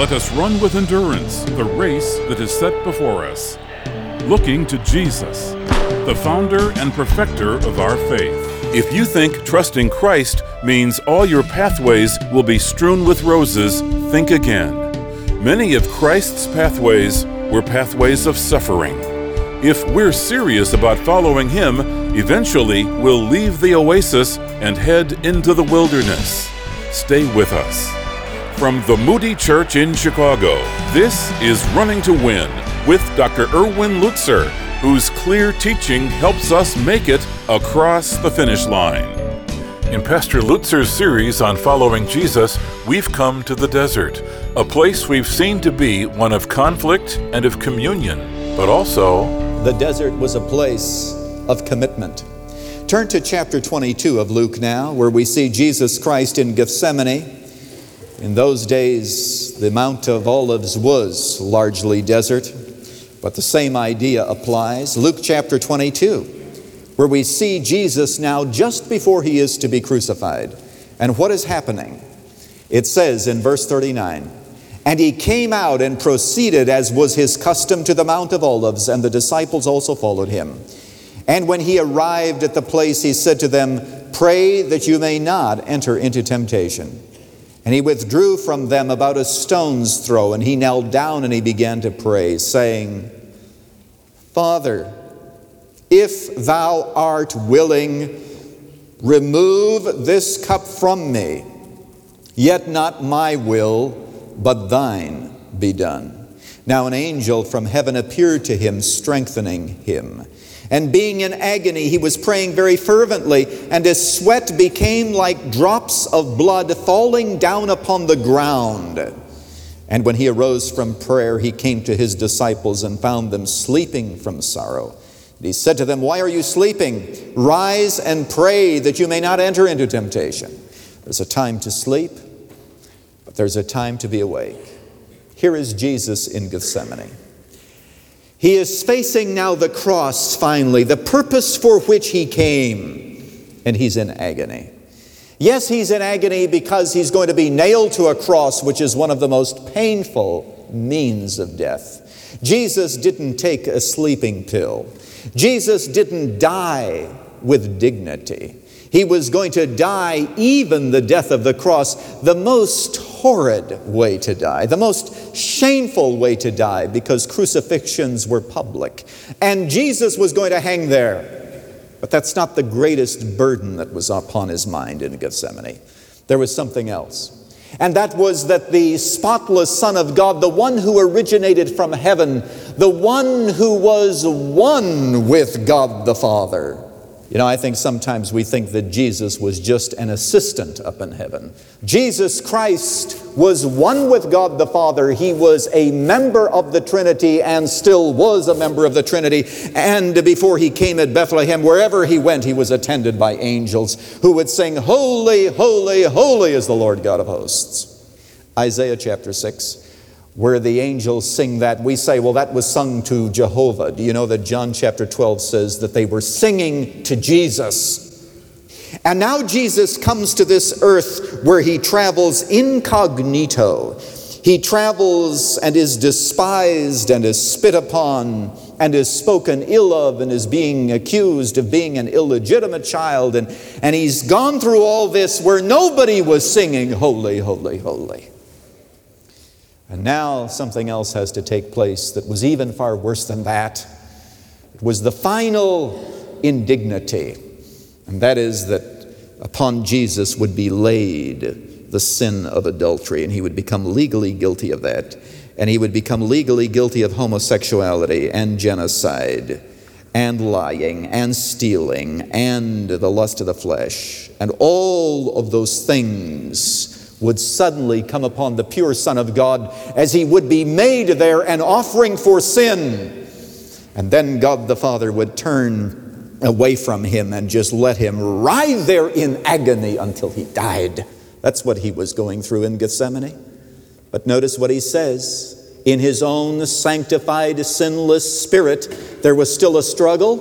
let us run with endurance the race that is set before us, looking to Jesus, the founder and perfecter of our faith. If you think trusting Christ means all your pathways will be strewn with roses, think again. Many of Christ's pathways were pathways of suffering. If we're serious about following Him, eventually we'll leave the oasis and head into the wilderness. Stay with us. From the Moody Church in Chicago, this is Running to Win with Dr. Erwin Lutzer, whose clear teaching helps us make it across the finish line. In Pastor Lutzer's series on following Jesus, we've come to the desert, a place we've seen to be one of conflict and of communion, but also the desert was a place of commitment. Turn to chapter 22 of Luke now, where we see Jesus Christ in Gethsemane. In those days, the Mount of Olives was largely desert, but the same idea applies. Luke chapter 22, where we see Jesus now just before He is to be crucified. And what is happening? It says in verse 39, "And He came out and proceeded as was His custom to the Mount of Olives, and the disciples also followed Him. And when He arrived at the place, He said to them, 'Pray that you may not enter into temptation.' And He withdrew from them about a stone's throw, and He knelt down and He began to pray, saying, 'Father, if Thou art willing, remove this cup from me. Yet not my will, but Thine be done.' Now an angel from heaven appeared to Him, strengthening Him. And being in agony, He was praying very fervently, and His sweat became like drops of blood falling down upon the ground. And when He arose from prayer, He came to His disciples and found them sleeping from sorrow. And He said to them, 'Why are you sleeping? Rise and pray that you may not enter into temptation.' There's a time to sleep, but there's a time to be awake. Here is Jesus in Gethsemane. He is facing now the cross finally, the purpose for which He came, and He's in agony. Yes, He's in agony because He's going to be nailed to a cross, which is one of the most painful means of death. Jesus didn't take a sleeping pill. Jesus didn't die with dignity. He was going to die, even the death of the cross, the most horrid way to die, the most shameful way to die, because crucifixions were public. And Jesus was going to hang there. But that's not the greatest burden that was upon His mind in Gethsemane. There was something else. And that was that the spotless Son of God, the one who originated from heaven, the one who was one with God the Father. You know, I think sometimes we think that Jesus was just an assistant up in heaven. Jesus Christ was one with God the Father. He was a member of the Trinity and still was a member of the Trinity. And before He came at Bethlehem, wherever He went, He was attended by angels who would sing, "Holy, holy, holy is the Lord God of hosts." Isaiah chapter 6. Where the angels sing that, we say, well, that was sung to Jehovah. Do you know that John chapter 12 says that they were singing to Jesus? And now Jesus comes to this earth where He travels incognito. He travels and is despised and is spit upon and is spoken ill of and is being accused of being an illegitimate child. And He's gone through all this where nobody was singing, "Holy, holy, holy." And now something else has to take place that was even far worse than that. It was the final indignity, and that is that upon Jesus would be laid the sin of adultery, and He would become legally guilty of that. And He would become legally guilty of homosexuality and genocide and lying and stealing and the lust of the flesh. And all of those things would suddenly come upon the pure Son of God as He would be made there an offering for sin. And then God the Father would turn away from Him and just let Him writhe there in agony until He died. That's what He was going through in Gethsemane. But notice what He says. In His own sanctified, sinless spirit, there was still a struggle.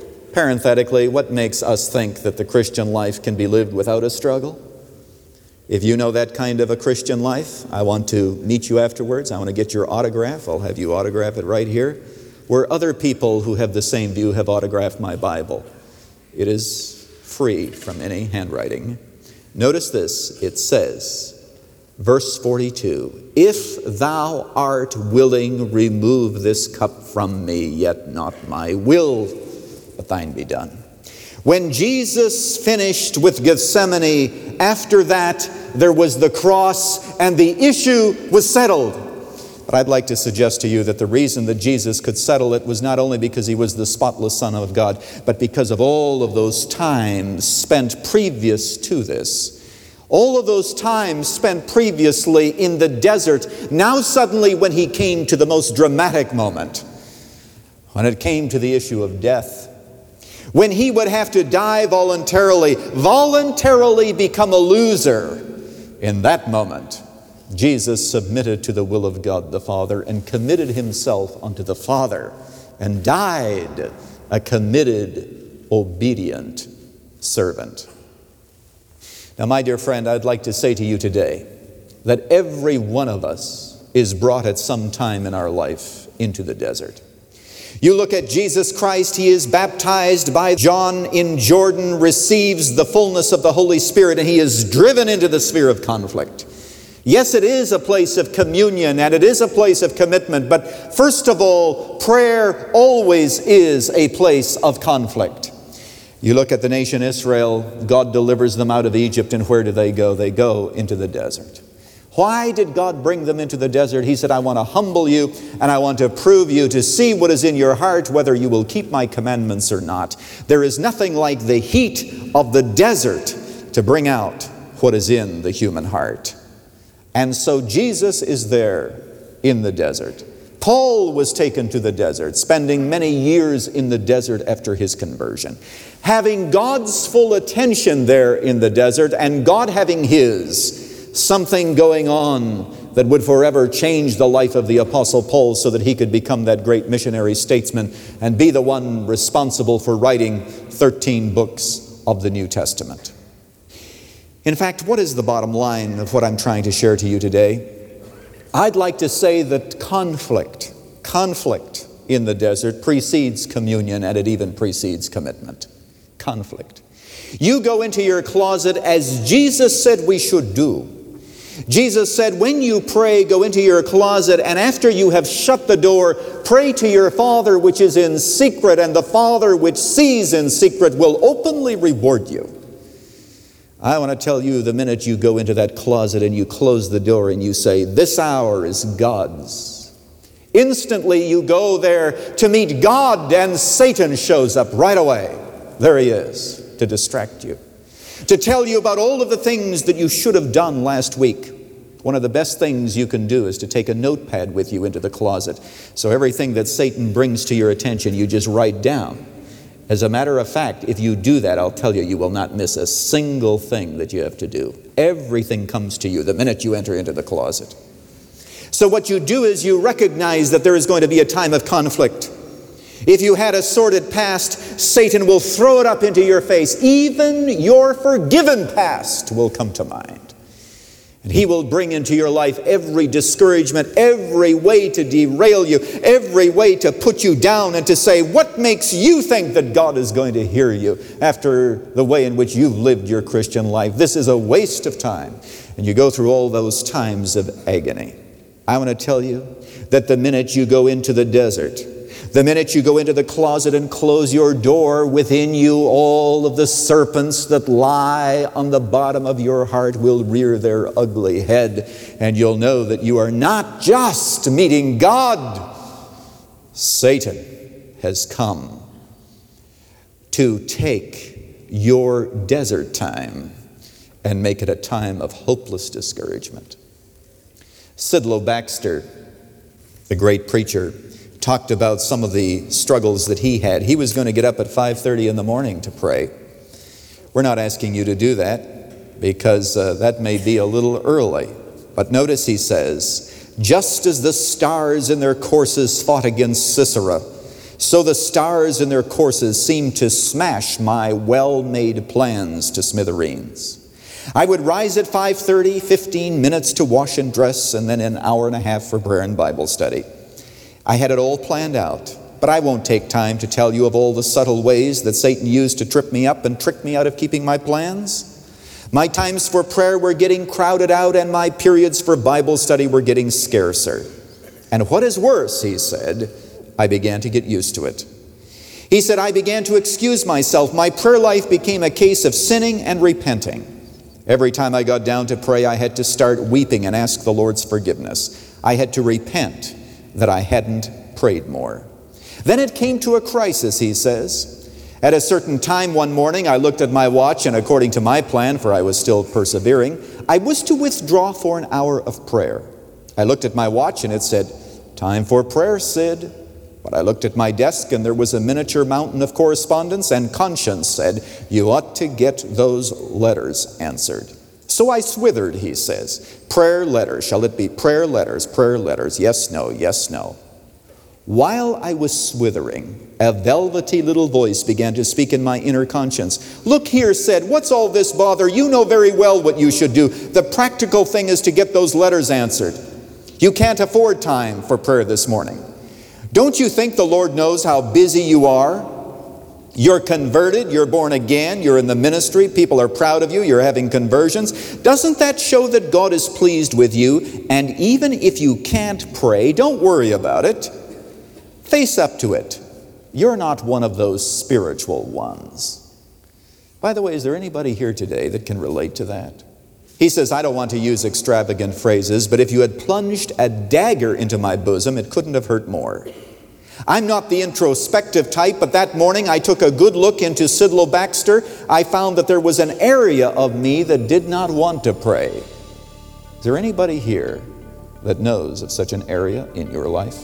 Parenthetically, what makes us think that the Christian life can be lived without a struggle? If you know that kind of a Christian life, I want to meet you afterwards. I want to get your autograph. I'll have you autograph it right here, where other people who have the same view have autographed my Bible. It is free from any handwriting. Notice this. It says, verse 42, "If thou art willing, remove this cup from me, yet not my will, but thine be done." When Jesus finished with Gethsemane, after that there was the cross and the issue was settled. But I'd like to suggest to you that the reason that Jesus could settle it was not only because he was the spotless Son of God, but because of all of those times spent previous to this. All of those times spent previously in the desert, now suddenly when he came to the most dramatic moment, when it came to the issue of death, when he would have to die voluntarily become a loser, in that moment, Jesus submitted to the will of God the Father and committed himself unto the Father and died a committed, obedient servant. Now, my dear friend, I'd like to say to you today that every one of us is brought at some time in our life into the desert. You look at Jesus Christ, he is baptized by John in Jordan, receives the fullness of the Holy Spirit, and he is driven into the sphere of conflict. Yes, it is a place of communion and it is a place of commitment, but first of all, prayer always is a place of conflict. You look at the nation Israel, God delivers them out of Egypt, and where do they go? They go into the desert. Why did God bring them into the desert? He said, I want to humble you and I want to prove you to see what is in your heart, whether you will keep my commandments or not. There is nothing like the heat of the desert to bring out what is in the human heart. And so Jesus is there in the desert. Paul was taken to the desert, spending many years in the desert after his conversion, having God's full attention there in the desert, and God having his. Something going on that would forever change the life of the Apostle Paul so that he could become that great missionary statesman and be the one responsible for writing 13 books of the New Testament. In fact, what is the bottom line of what I'm trying to share to you today? I'd like to say that conflict in the desert precedes communion, and it even precedes commitment. Conflict. You go into your closet as Jesus said we should do. Jesus said, when you pray, go into your closet, and after you have shut the door, pray to your Father which is in secret, and the Father which sees in secret will openly reward you. I want to tell you, the minute you go into that closet and you close the door and you say, this hour is God's, instantly you go there to meet God, and Satan shows up right away. There he is, to distract you, to tell you about all of the things that you should have done last week. One of the best things you can do is to take a notepad with you into the closet. So everything that Satan brings to your attention, you just write down. As a matter of fact, if you do that, I'll tell you, you will not miss a single thing that you have to do. Everything comes to you the minute you enter into the closet. So what you do is you recognize that there is going to be a time of conflict. If you had a sordid past, Satan will throw it up into your face. Even your forgiven past will come to mind. And he will bring into your life every discouragement, every way to derail you, every way to put you down and to say, what makes you think that God is going to hear you after the way in which you've lived your Christian life? This is a waste of time. And you go through all those times of agony. I want to tell you that the minute you go into the desert, the minute you go into the closet and close your door, within you all of the serpents that lie on the bottom of your heart will rear their ugly head, and you'll know that you are not just meeting God. Satan has come to take your desert time and make it a time of hopeless discouragement. Sidlow Baxter, the great preacher, talked about some of the struggles that he had. He was going to get up at 5:30 in the morning to pray. We're not asking you to do that because that may be a little early. But notice he says, just as the stars in their courses fought against Sisera, so the stars in their courses seemed to smash my well-made plans to smithereens. I would rise at 5:30, 15 minutes to wash and dress, and then an hour and a half for prayer and Bible study. I had it all planned out, but I won't take time to tell you of all the subtle ways that Satan used to trip me up and trick me out of keeping my plans. My times for prayer were getting crowded out, and my periods for Bible study were getting scarcer. And what is worse, he said, I began to get used to it. He said, I began to excuse myself. My prayer life became a case of sinning and repenting. Every time I got down to pray, I had to start weeping and ask the Lord's forgiveness. I had to repent that I hadn't prayed more. Then it came to a crisis, he says. At a certain time one morning, I looked at my watch, and according to my plan, for I was still persevering, I was to withdraw for an hour of prayer. I looked at my watch, and it said, time for prayer, Sid. But I looked at my desk, and there was a miniature mountain of correspondence, and conscience said, you ought to get those letters answered. So I swithered, he says. Prayer letters. Shall it be prayer letters? Prayer letters. Yes, no, yes, no. While I was swithering, a velvety little voice began to speak in my inner conscience. Look here, Sid, what's all this bother? You know very well what you should do. The practical thing is to get those letters answered. You can't afford time for prayer this morning. Don't you think the Lord knows how busy you are? You're converted, you're born again, you're in the ministry, people are proud of you, you're having conversions. Doesn't that show that God is pleased with you? And even if you can't pray, don't worry about it. Face up to it. You're not one of those spiritual ones. By the way, is there anybody here today that can relate to that? He says, I don't want to use extravagant phrases, but if you had plunged a dagger into my bosom, it couldn't have hurt more. I'm not the introspective type, but that morning I took a good look into Sidlow Baxter. I found that there was an area of me that did not want to pray. Is there anybody here that knows of such an area in your life?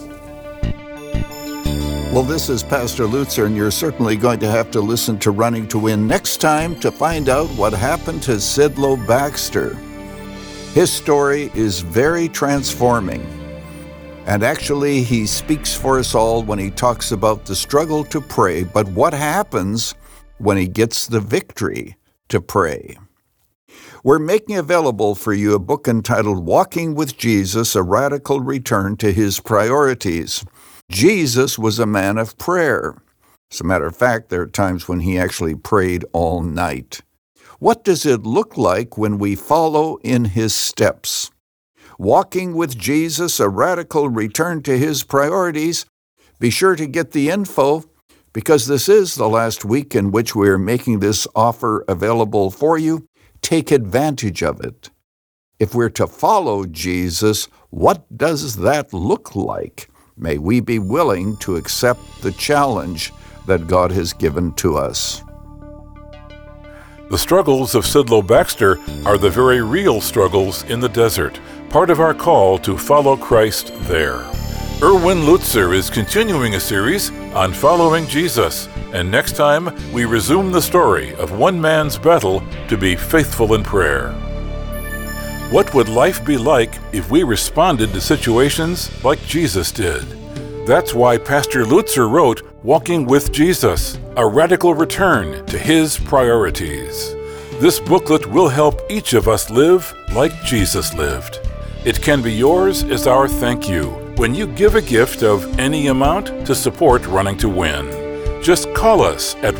Well, this is Pastor Lutzer, and you're certainly going to have to listen to Running to Win next time to find out what happened to Sidlow Baxter. His story is very transforming, and actually he speaks for us all when he talks about the struggle to pray, but what happens when he gets the victory to pray. We're making available for you a book entitled Walking with Jesus, A Radical Return to His Priorities. Jesus was a man of prayer. As a matter of fact, there are times when he actually prayed all night. What does it look like when we follow in his steps? Walking with Jesus, a radical return to his priorities. Be sure to get the info, because this is the last week in which we are making this offer available for you. Take advantage of it. If we're to follow Jesus, what does that look like? May we be willing to accept the challenge that God has given to us. The struggles of Sidlow Baxter are the very real struggles in the desert, part of our call to follow Christ there. Erwin Lutzer is continuing a series on following Jesus, and next time we resume the story of one man's battle to be faithful in prayer. What would life be like if we responded to situations like Jesus did? That's why Pastor Lutzer wrote Walking with Jesus, a radical return to his priorities. This booklet will help each of us live like Jesus lived. It can be yours as our thank you when you give a gift of any amount to support Running to Win. Just call us at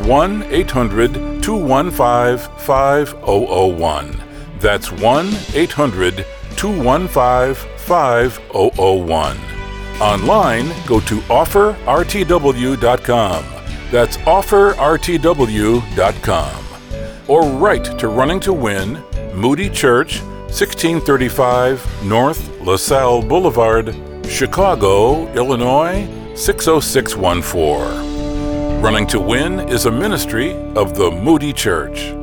1-800-215-5001. That's 1-800-215-5001. Online, go to offerrtw.com. That's offerrtw.com. Or write to Running to Win, Moody Church, 1635 North LaSalle Boulevard, Chicago, Illinois, 60614. Running to Win is a ministry of the Moody Church.